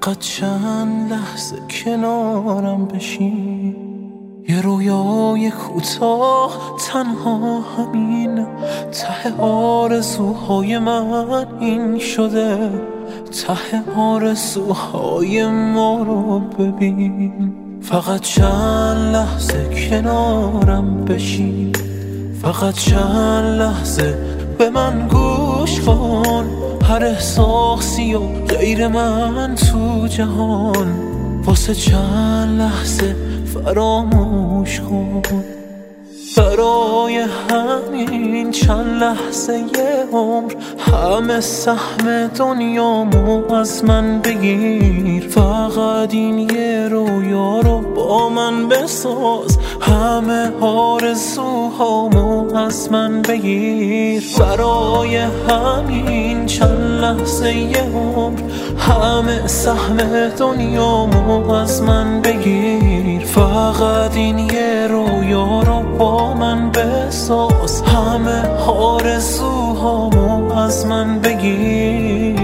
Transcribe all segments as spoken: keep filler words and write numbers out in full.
فقط چند لحظه کنارم بشین، یه رویای کوتاه تنها همین، ته آرزوهای من این شده، ته آرزوهای ما رو ببین. فقط چند لحظه کنارم بشین، فقط چند لحظه به من گوش کن، هر احساسی و غیر من تو جهان واسه چند لحظه فراموش کن. برای همین چند لحظه یه عمر همه سهم دنیامو از من بگیر، فقط این یه رویا رو با من بساز، همه آرزوهامو از من بگیر. برای همین چند لحظه یه عمر همه سهم دنیامو از من بگیر، فقط این یه رویا رو با من بساز، همه آرزوهامو از من بگیر.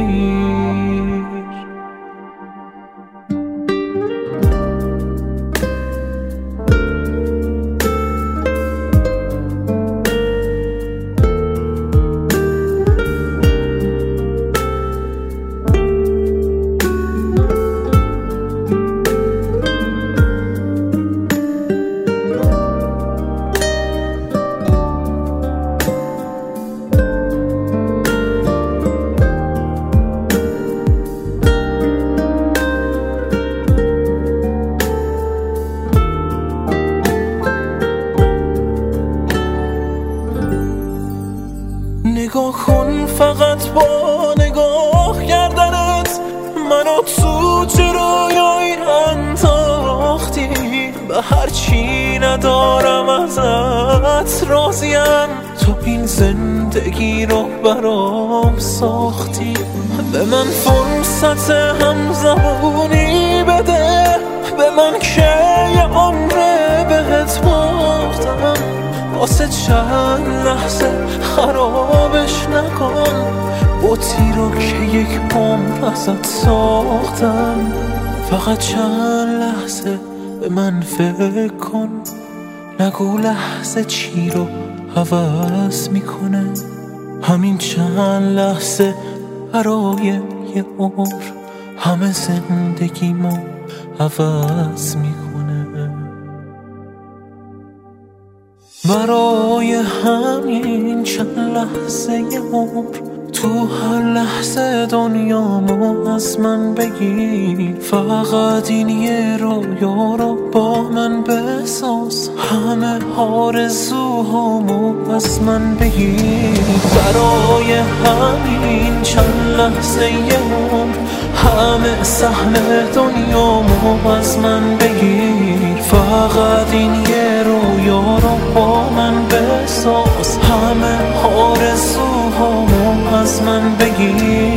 نگاه کن فقط با نگاه کردنت منو تو چه رویایی انداختی، به هرچی ندارم ازت راضیم، تو این زندگی رو برام ساختی. به من فرصت همزبونی بده، به من که یه عمره بهت باختم، واسه چند لحظه خرابش نکن، بوتی رو که یک عمر ازت ساختم. فقط چند لحظه به من فکر کن، نگو لحظه چی رو عوض میکنه، همین چند لحظه برای یه عمر همه زندگیمو عوض میکنه. برای همین چند لحظه یه عمر تو هر لحظه دنیامو از من بگیر، فقط این یه رویا رو با من بساز، همه آرزوهامو از من بگیر. برای همین چند لحظه یه عمر همه سهم دنیامو از من بگیر، فقط این یه رویا رو با من بساز، همه آرزوهامو از من بگیر.